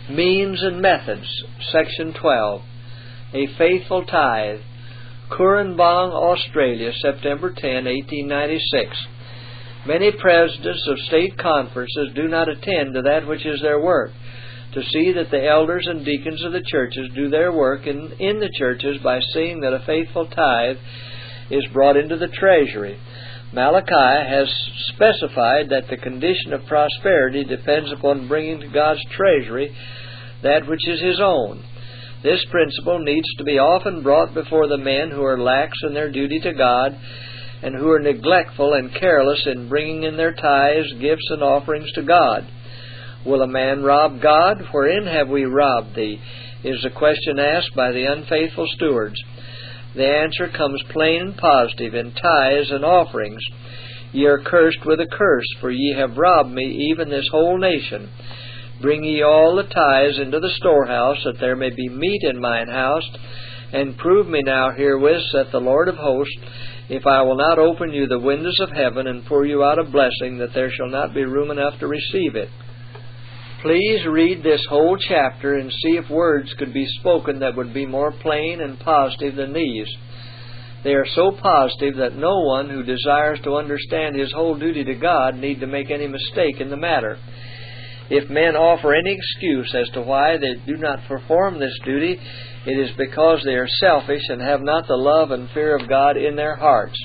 Means and Methods, Section 12. A Faithful Tithe. Currumbang, Australia, September 10, 1896. Many presidents of state conferences do not attend to that which is their work, to see that the elders and deacons of the churches do their work in the churches by seeing that a faithful tithe is brought into the treasury. Malachi has specified that the condition of prosperity depends upon bringing to God's treasury that which is His own. This principle needs to be often brought before the men who are lax in their duty to God and who are neglectful and careless in bringing in their tithes, gifts, and offerings to God. Will a man rob God? Wherein have we robbed thee? Is the question asked by the unfaithful stewards. The answer comes plain and positive in tithes and offerings. Ye are cursed with a curse, for ye have robbed me, even this whole nation. Bring ye all the tithes into the storehouse, that there may be meat in mine house, and prove me now herewith, saith the Lord of hosts, if I will not open you the windows of heaven, and pour you out a blessing, that there shall not be room enough to receive it. Please read this whole chapter and see if words could be spoken that would be more plain and positive than these. They are so positive that no one who desires to understand his whole duty to God need to make any mistake in the matter. If men offer any excuse as to why they do not perform this duty, it is because they are selfish and have not the love and fear of God in their hearts.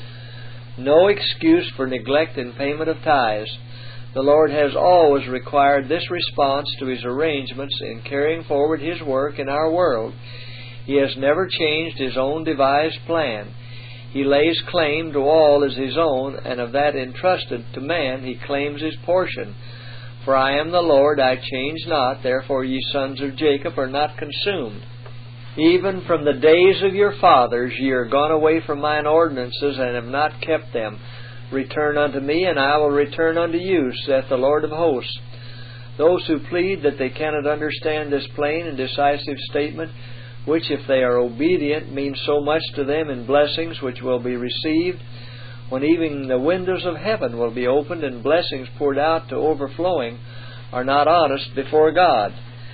No excuse for neglect in payment of tithes. The Lord has always required this response to His arrangements in carrying forward His work in our world. He has never changed His own devised plan. He lays claim to all as His own, and of that entrusted to man He claims His portion. For I am the Lord, I change not, therefore ye sons of Jacob are not consumed. Even from the days of your fathers ye are gone away from mine ordinances, and have not kept them. Return unto me, and I will return unto you, saith the Lord of hosts. Those who plead that they cannot understand this plain and decisive statement, which, if they are obedient, means so much to them in blessings which will be received, when even the windows of heaven will be opened and blessings poured out to overflowing, are not honest before God.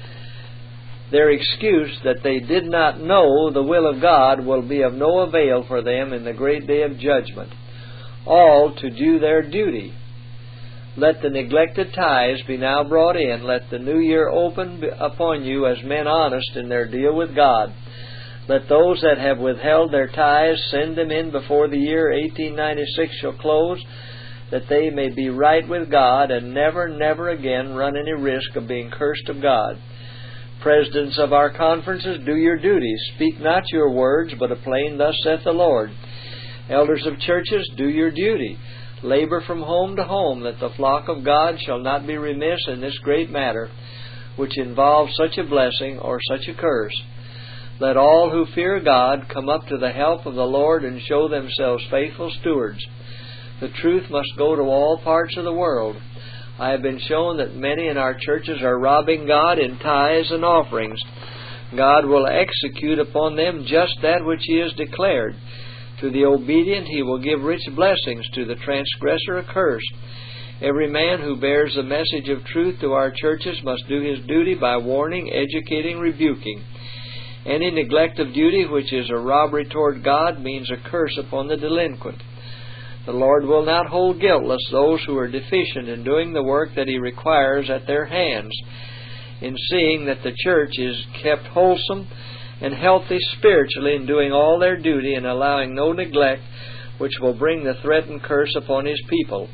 Their excuse that they did not know the will of God will be of no avail for them in the great day of judgment. All to do their duty. Let the neglected tithes be now brought in. Let the new year open upon you as men honest in their deal with God. Let those that have withheld their tithes send them in before the year 1896 shall close, that they may be right with God and never, never again run any risk of being cursed of God. Presidents of our conferences, do your duty. Speak not your words, but a plain, thus saith the Lord. Elders of churches, do your duty. Labor from home to home, that the flock of God shall not be remiss in this great matter, which involves such a blessing or such a curse. Let all who fear God come up to the help of the Lord and show themselves faithful stewards. The truth must go to all parts of the world. I have been shown that many in our churches are robbing God in tithes and offerings. God will execute upon them just that which He has declared. To the obedient He will give rich blessings, to the transgressor a curse. Every man who bears the message of truth to our churches must do his duty by warning, educating, rebuking. Any neglect of duty which is a robbery toward God means a curse upon the delinquent. The Lord will not hold guiltless those who are deficient in doing the work that He requires at their hands, in seeing that the church is kept wholesome and healthy spiritually in doing all their duty and allowing no neglect which will bring the threatened curse upon His people.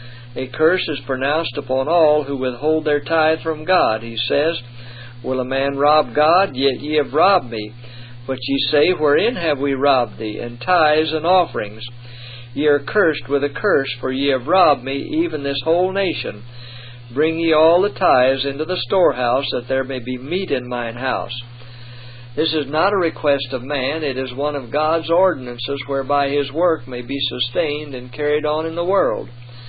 A curse is pronounced upon all who withhold their tithe from God. He says, Will a man rob God? Yet ye have robbed me. But ye say, Wherein have we robbed thee? In tithes and offerings. Ye are cursed with a curse, for ye have robbed me, even this whole nation. Bring ye all the tithes into the storehouse, that there may be meat in mine house. This is not a request of man, it is one of God's ordinances whereby His work may be sustained and carried on in the world.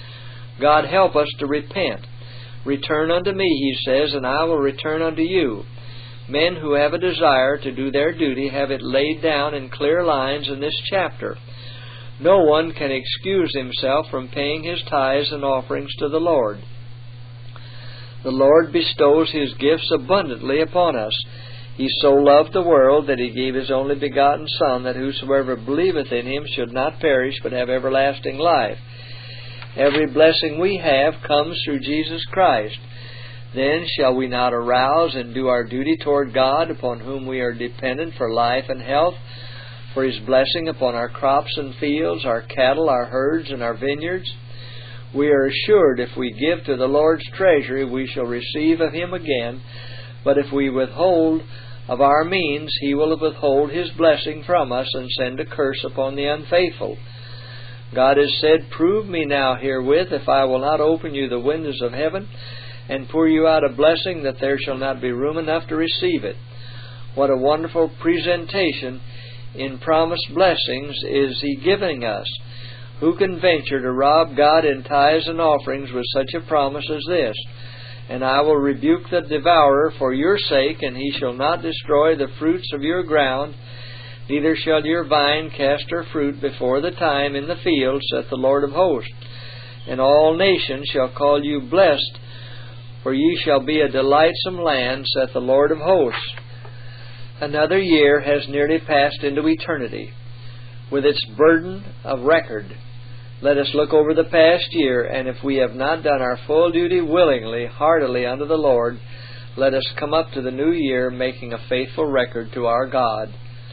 God help us to repent. Return unto me, He says, and I will return unto you. Men who have a desire to do their duty have it laid down in clear lines in this chapter. No one can excuse himself from paying his tithes and offerings to the Lord. The Lord bestows His gifts abundantly upon us. He so loved the world that He gave His only begotten Son, that whosoever believeth in Him should not perish, but have everlasting life. Every blessing we have comes through Jesus Christ. Then shall we not arouse and do our duty toward God, upon whom we are dependent for life and health, for His blessing upon our crops and fields, our cattle, our herds, and our vineyards? We are assured if we give to the Lord's treasury, we shall receive of Him again. But if we withhold of our means, He will withhold His blessing from us and send a curse upon the unfaithful. God has said, "Prove me now herewith, if I will not open you the windows of heaven, and pour you out a blessing, that there shall not be room enough to receive it." What a wonderful presentation in promised blessings is He giving us. Who can venture to rob God in tithes and offerings with such a promise as this? "And I will rebuke the devourer for your sake, and he shall not destroy the fruits of your ground, neither shall your vine cast her fruit before the time in the field, saith the Lord of hosts. And all nations shall call you blessed, for ye shall be a delightsome land, saith the Lord of hosts." Another year has nearly passed into eternity, with its burden of record. Let us look over the past year, and if we have not done our full duty willingly, heartily unto the Lord, let us come up to the new year making a faithful record to our God.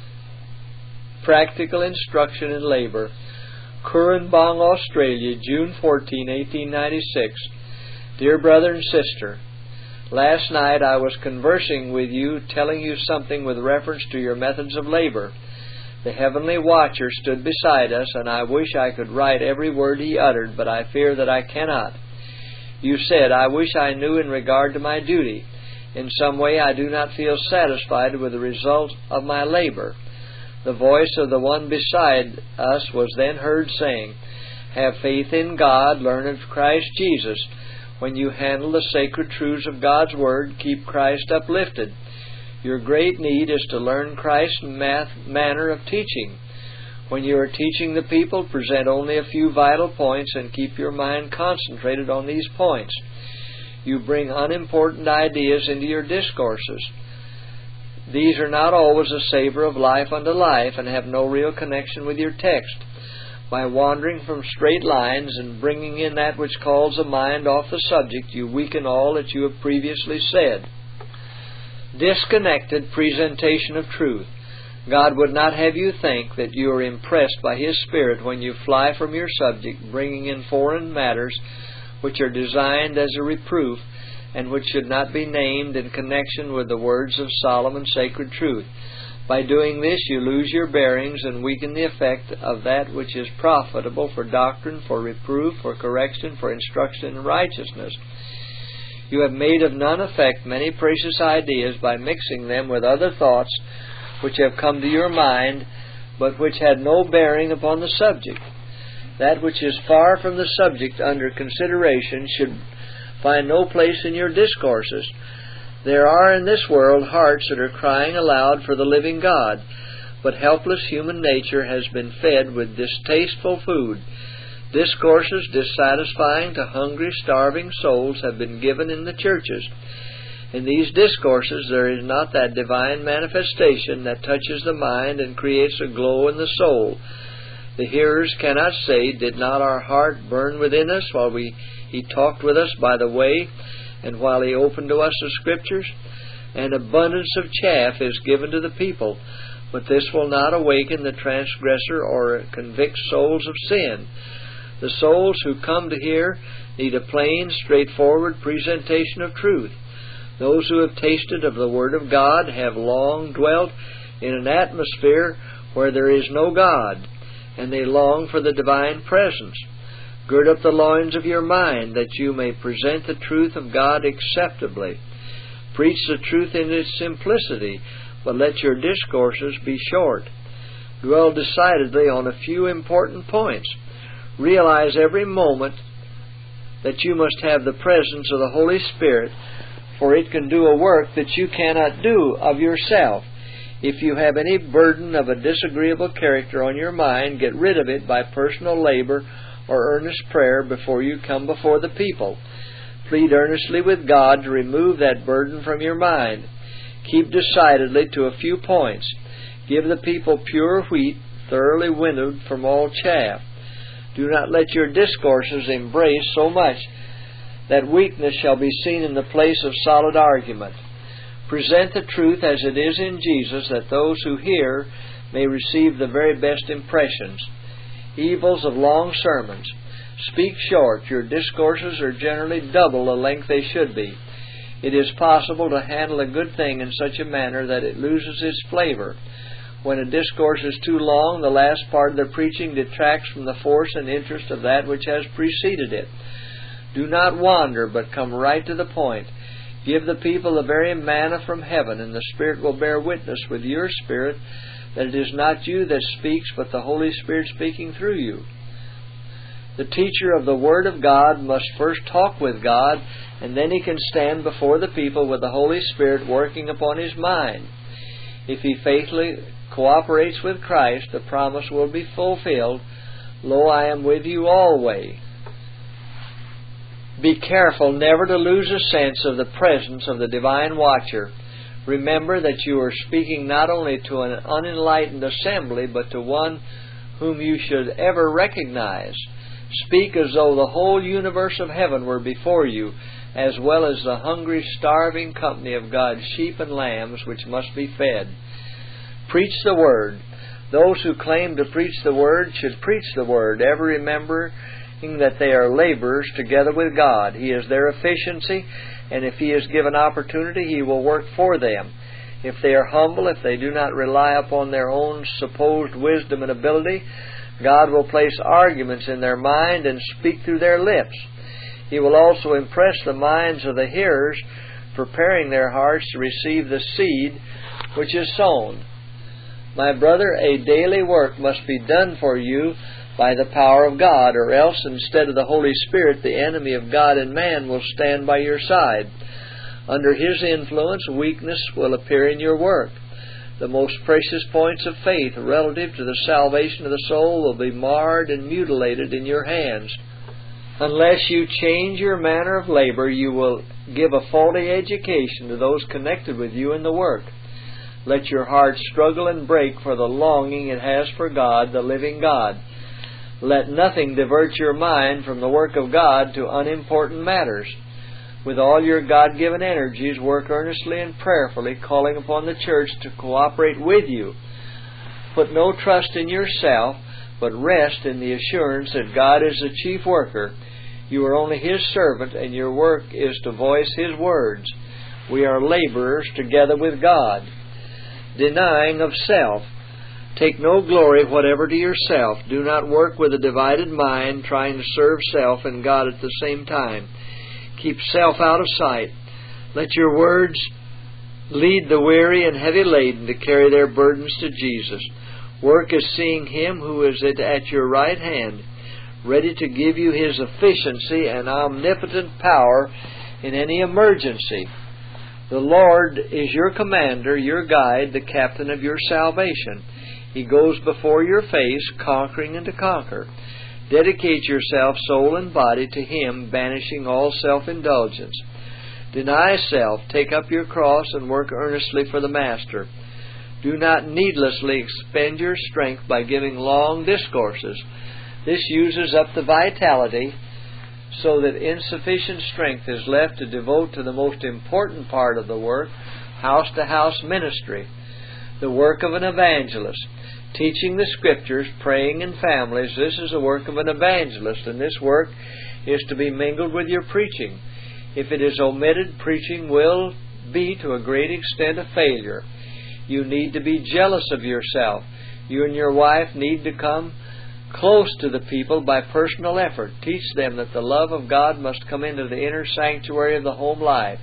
Practical Instruction in Labor. Currumbang, Australia, June 14, 1896. Dear brother and sister, last night I was conversing with you, telling you something with reference to your methods of labor. The heavenly watcher stood beside us, and I wish I could write every word he uttered, but I fear that I cannot. You said, "I wish I knew in regard to my duty. In some way I do not feel satisfied with the result of my labor." The voice of the one beside us was then heard saying, "Have faith in God, learn of Christ Jesus. When you handle the sacred truths of God's Word, keep Christ uplifted. Your great need is to learn Christ's manner of teaching. When you are teaching the people, present only a few vital points and keep your mind concentrated on these points. You bring unimportant ideas into your discourses. These are not always a savor of life unto life and have no real connection with your text. By wandering from straight lines and bringing in that which calls the mind off the subject, you weaken all that you have previously said." Disconnected presentation of truth. God would not have you think that you are impressed by His Spirit when you fly from your subject, bringing in foreign matters which are designed as a reproof and which should not be named in connection with the words of solemn and sacred truth. By doing this, you lose your bearings and weaken the effect of that which is profitable for doctrine, for reproof, for correction, for instruction in righteousness. You have made of none effect many precious ideas by mixing them with other thoughts which have come to your mind, but which had no bearing upon the subject. That which is far from the subject under consideration should find no place in your discourses. There are in this world hearts that are crying aloud for the living God, but helpless human nature has been fed with distasteful food. Discourses dissatisfying to hungry, starving souls have been given in the churches. In these discourses there is not that divine manifestation that touches the mind and creates a glow in the soul. The hearers cannot say, "Did not our heart burn within us while He talked with us by the way, and while He opened to us the Scriptures?" An abundance of chaff is given to the people, but this will not awaken the transgressor or convict souls of sin. The souls who come to hear need a plain, straightforward presentation of truth. Those who have tasted of the Word of God have long dwelt in an atmosphere where there is no God, and they long for the divine presence. Gird up the loins of your mind, that you may present the truth of God acceptably. Preach the truth in its simplicity, but let your discourses be short. Dwell decidedly on a few important points. Realize every moment that you must have the presence of the Holy Spirit, for it can do a work that you cannot do of yourself. If you have any burden of a disagreeable character on your mind, get rid of it by personal labor or earnest prayer before you come before the people. Plead earnestly with God to remove that burden from your mind. Keep decidedly to a few points. Give the people pure wheat, thoroughly winnowed from all chaff. Do not let your discourses embrace so much that weakness shall be seen in the place of solid argument. Present the truth as it is in Jesus, that those who hear may receive the very best impressions. Evils of long sermons. Speak short. Your discourses are generally double the length they should be. It is possible to handle a good thing in such a manner that it loses its flavor. When a discourse is too long, the last part of the preaching detracts from the force and interest of that which has preceded it. Do not wander, but come right to the point. Give the people the very manna from heaven, and the Spirit will bear witness with your spirit that it is not you that speaks, but the Holy Spirit speaking through you. The teacher of the Word of God must first talk with God, and then he can stand before the people with the Holy Spirit working upon his mind. If he faithfully cooperates with Christ, the promise will be fulfilled, "Lo, I am with you always." Be careful never to lose a sense of the presence of the divine watcher. Remember that you are speaking not only to an unenlightened assembly, but to one whom you should ever recognize. Speak as though the whole universe of heaven were before you, as well as the hungry, starving company of God's sheep and lambs which must be fed. Preach the Word. Those who claim to preach the Word should preach the Word, ever remembering that they are laborers together with God. He is their efficiency, and if He is given opportunity, He will work for them. If they are humble, if they do not rely upon their own supposed wisdom and ability, God will place arguments in their mind and speak through their lips. He will also impress the minds of the hearers, preparing their hearts to receive the seed which is sown. My brother, a daily work must be done for you by the power of God, or else instead of the Holy Spirit, the enemy of God and man will stand by your side. Under his influence, weakness will appear in your work. The most precious points of faith relative to the salvation of the soul will be marred and mutilated in your hands. Unless you change your manner of labor, you will give a faulty education to those connected with you in the work. Let your heart struggle and break for the longing it has for God, the living God. Let nothing divert your mind from the work of God to unimportant matters. With all your God-given energies, work earnestly and prayerfully, calling upon the church to cooperate with you. Put no trust in yourself, but rest in the assurance that God is the chief worker. You are only His servant, and your work is to voice His words. We are laborers together with God. Denying of self. Take no glory whatever to yourself. Do not work with a divided mind, trying to serve self and God at the same time. Keep self out of sight. Let your words lead the weary and heavy laden to carry their burdens to Jesus. Work as seeing Him who is at your right hand, ready to give you His efficiency and omnipotent power in any emergency. The Lord is your commander, your guide, the captain of your salvation. He goes before your face, conquering and to conquer. Dedicate yourself, soul and body, to Him, banishing all self-indulgence. Deny self, take up your cross, and work earnestly for the Master. Do not needlessly expend your strength by giving long discourses. This uses up the vitality, so that insufficient strength is left to devote to the most important part of the work, house-to-house ministry, the work of an evangelist. Teaching the Scriptures, praying in families, this is the work of an evangelist, and this work is to be mingled with your preaching. If it is omitted, preaching will be to a great extent a failure. You need to be jealous of yourself. You and your wife need to come close to the people by personal effort. Teach them that the love of God must come into the inner sanctuary of the home life.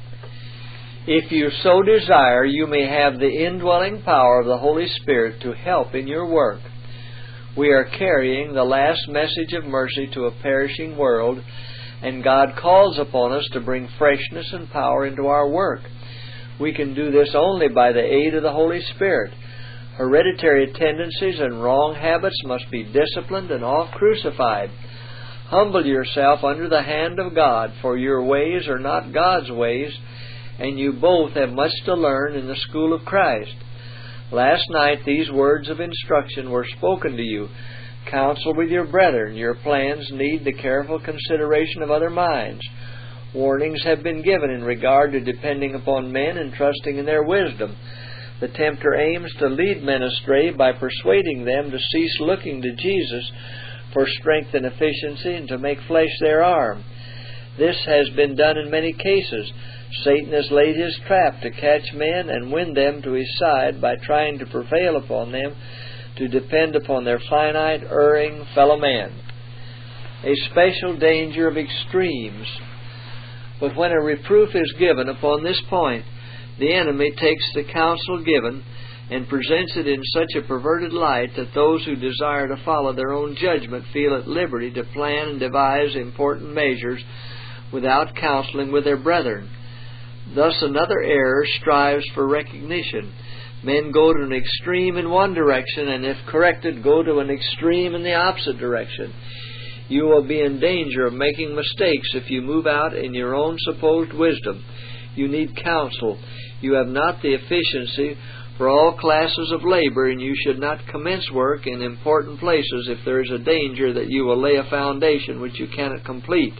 If you so desire, you may have the indwelling power of the Holy Spirit to help in your work. We are carrying the last message of mercy to a perishing world, and God calls upon us to bring freshness and power into our work. We can do this only by the aid of the Holy Spirit. Hereditary tendencies and wrong habits must be disciplined and off-crucified. Humble yourself under the hand of God, for your ways are not God's ways, and you both have much to learn in the school of Christ. Last night these words of instruction were spoken to you. Counsel with your brethren. Your plans need the careful consideration of other minds. Warnings have been given in regard to depending upon men and trusting in their wisdom. The tempter aims to lead men astray by persuading them to cease looking to Jesus for strength and efficiency and to make flesh their arm. This has been done in many cases. Satan has laid his trap to catch men and win them to his side by trying to prevail upon them to depend upon their finite, erring fellow men. A special danger of extremes. But when a reproof is given upon this point, the enemy takes the counsel given and presents it in such a perverted light that those who desire to follow their own judgment feel at liberty to plan and devise important measures without counseling with their brethren. Thus another error strives for recognition. Men go to an extreme in one direction, and if corrected, go to an extreme in the opposite direction. You will be in danger of making mistakes if you move out in your own supposed wisdom. You need counsel. You have not the efficiency for all classes of labor, and you should not commence work in important places if there is a danger that you will lay a foundation which you cannot complete.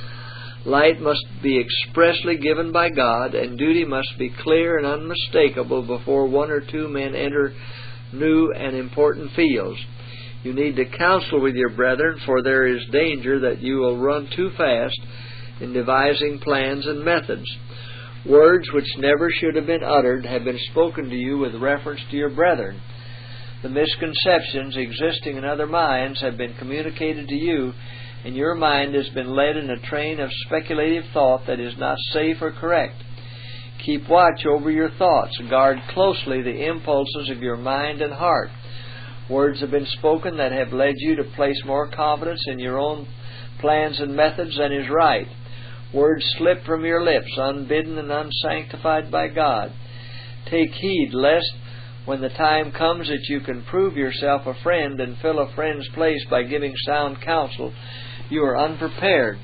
Light must be expressly given by God, and duty must be clear and unmistakable before one or two men enter new and important fields. You need to counsel with your brethren, for there is danger that you will run too fast in devising plans and methods. Words which never should have been uttered have been spoken to you with reference to your brethren. The misconceptions existing in other minds have been communicated to you, and your mind has been led in a train of speculative thought that is not safe or correct. Keep watch over your thoughts. Guard closely the impulses of your mind and heart. Words have been spoken that have led you to place more confidence in your own plans and methods than is right. Words slip from your lips, unbidden and unsanctified by God. Take heed lest, when the time comes that you can prove yourself a friend and fill a friend's place by giving sound counsel, you are unprepared.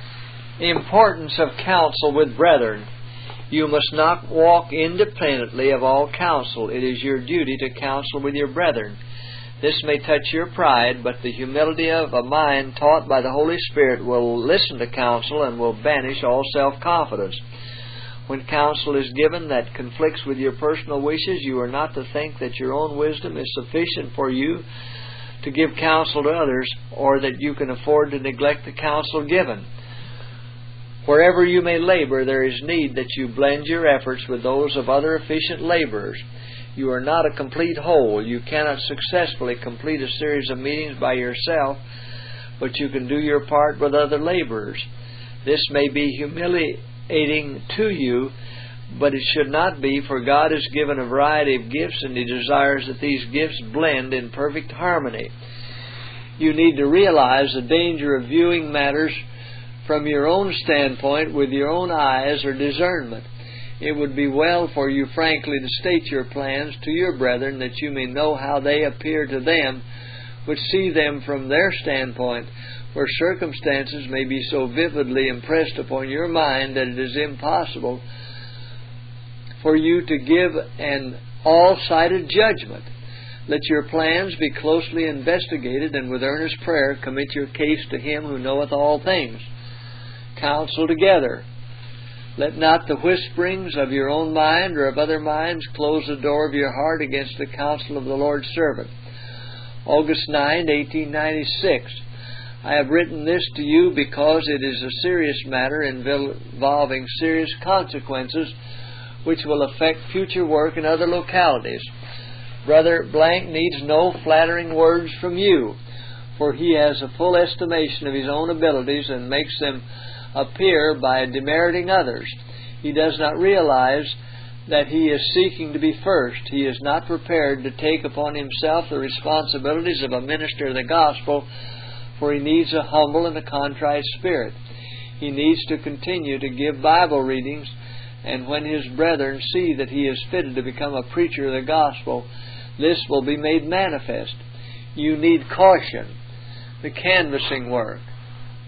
The importance of counsel with brethren. You must not walk independently of all counsel. It is your duty to counsel with your brethren. This may touch your pride, but the humility of a mind taught by the Holy Spirit will listen to counsel and will banish all self-confidence. When counsel is given that conflicts with your personal wishes, you are not to think that your own wisdom is sufficient for you to give counsel to others, or that you can afford to neglect the counsel given. Wherever you may labor, there is need that you blend your efforts with those of other efficient laborers. You are not a complete whole. You cannot successfully complete a series of meetings by yourself, but you can do your part with other laborers. This may be humiliating to you, but it should not be, for God has given a variety of gifts, and He desires that these gifts blend in perfect harmony. You need to realize the danger of viewing matters from your own standpoint with your own eyes or discernment. It would be well for you frankly to state your plans to your brethren, that you may know how they appear to them which see them from their standpoint, where circumstances may be so vividly impressed upon your mind that it is impossible for you to give an all-sighted judgment. Let your plans be closely investigated, and with earnest prayer commit your case to Him who knoweth all things. Counsel together. Let not the whisperings of your own mind or of other minds close the door of your heart against the counsel of the Lord's servant. August 9, 1896. I have written this to you because it is a serious matter involving serious consequences which will affect future work in other localities. Brother Blank needs no flattering words from you, for he has a full estimation of his own abilities and makes them appear by demeriting others. He does not realize that he is seeking to be first. He is not prepared to take upon himself the responsibilities of a minister of the gospel, for he needs a humble and a contrite spirit. He needs to continue to give Bible readings, and when his brethren see that he is fitted to become a preacher of the gospel, this will be made manifest. You need caution, the canvassing work.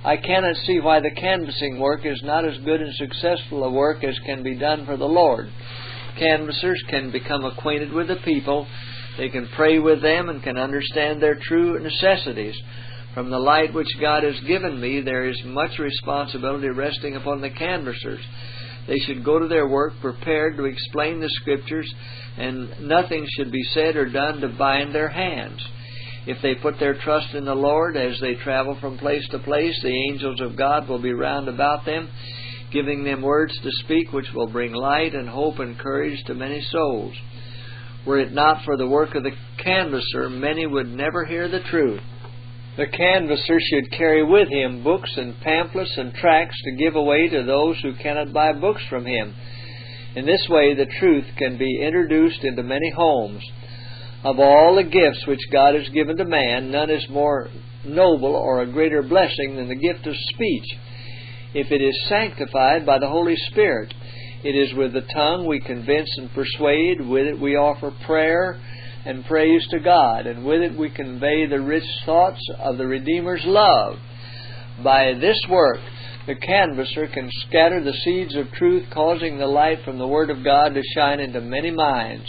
I cannot see why the canvassing work is not as good and successful a work as can be done for the Lord. Canvassers can become acquainted with the people. They can pray with them and can understand their true necessities. From the light which God has given me, there is much responsibility resting upon the canvassers. They should go to their work prepared to explain the Scriptures, and nothing should be said or done to bind their hands. If they put their trust in the Lord as they travel from place to place, the angels of God will be round about them, giving them words to speak which will bring light and hope and courage to many souls. Were it not for the work of the canvasser, many would never hear the truth. The canvasser should carry with him books and pamphlets and tracts to give away to those who cannot buy books from him. In this way, the truth can be introduced into many homes. Of all the gifts which God has given to man, none is more noble or a greater blessing than the gift of speech. If it is sanctified by the Holy Spirit, it is with the tongue we convince and persuade, with it we offer prayer and praise to God, and with it we convey the rich thoughts of the Redeemer's love. By this work, the canvasser can scatter the seeds of truth, causing the light from the Word of God to shine into many minds.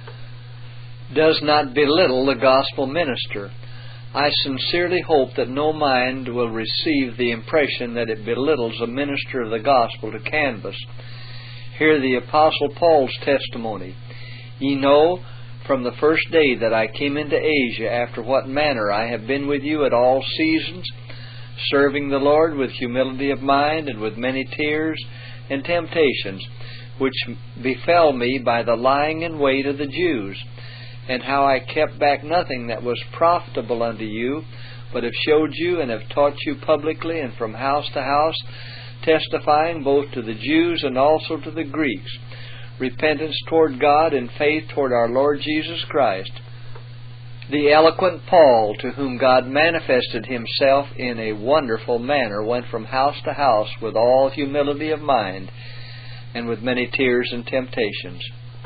Does not belittle the gospel minister. I sincerely hope that no mind will receive the impression that it belittles a minister of the gospel to canvass. Hear the Apostle Paul's testimony. Ye know from the first day that I came into Asia, after what manner I have been with you at all seasons, serving the Lord with humility of mind and with many tears and temptations, which befell me by the lying in wait of the Jews, and how I kept back nothing that was profitable unto you, but have showed you and have taught you publicly and from house to house, testifying both to the Jews and also to the Greeks, repentance toward God and faith toward our Lord Jesus Christ. The eloquent Paul, to whom God manifested Himself in a wonderful manner, went from house to house with all humility of mind and with many tears and temptations.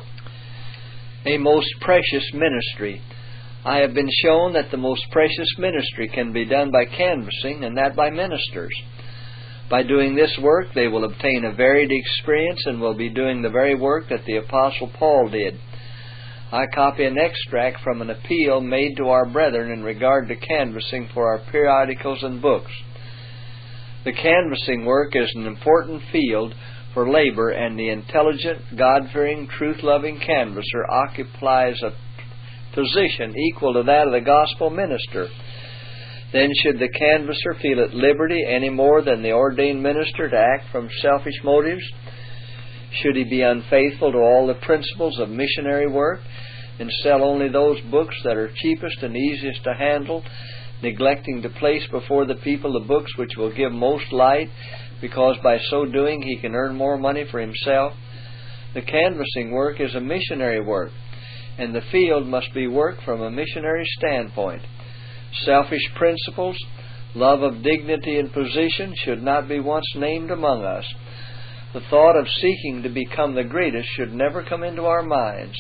A most precious ministry. I have been shown that the most precious ministry can be done by canvassing, and that by ministers. By doing this work, they will obtain a varied experience and will be doing the very work that the Apostle Paul did. I copy an extract from an appeal made to our brethren in regard to canvassing for our periodicals and books. The canvassing work is an important field for labor, and the intelligent, God-fearing, truth-loving canvasser occupies a position equal to that of the gospel minister. Then should the canvasser feel at liberty any more than the ordained minister to act from selfish motives? Should he be unfaithful to all the principles of missionary work and sell only those books that are cheapest and easiest to handle, neglecting to place before the people the books which will give most light, because by so doing he can earn more money for himself? The canvassing work is a missionary work, and the field must be worked from a missionary standpoint. Selfish principles, love of dignity and position should not be once named among us. The thought of seeking to become the greatest should never come into our minds.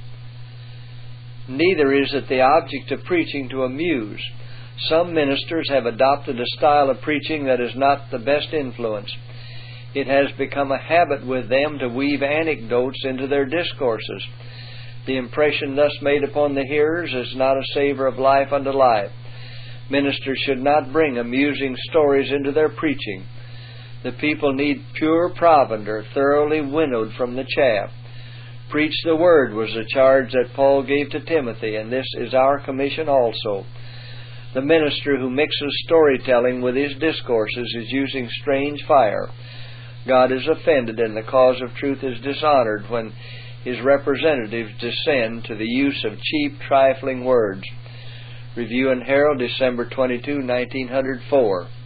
Neither is it the object of preaching to amuse. Some ministers have adopted a style of preaching that is not the best influence. It has become a habit with them to weave anecdotes into their discourses. The impression thus made upon the hearers is not a savor of life unto life. Ministers should not bring amusing stories into their preaching. The people need pure provender, thoroughly winnowed from the chaff. Preach the Word was the charge that Paul gave to Timothy, and this is our commission also. The minister who mixes storytelling with his discourses is using strange fire. God is offended, and the cause of truth is dishonored when His representatives descend to the use of cheap, trifling words. Review and Herald, December 22, 1904.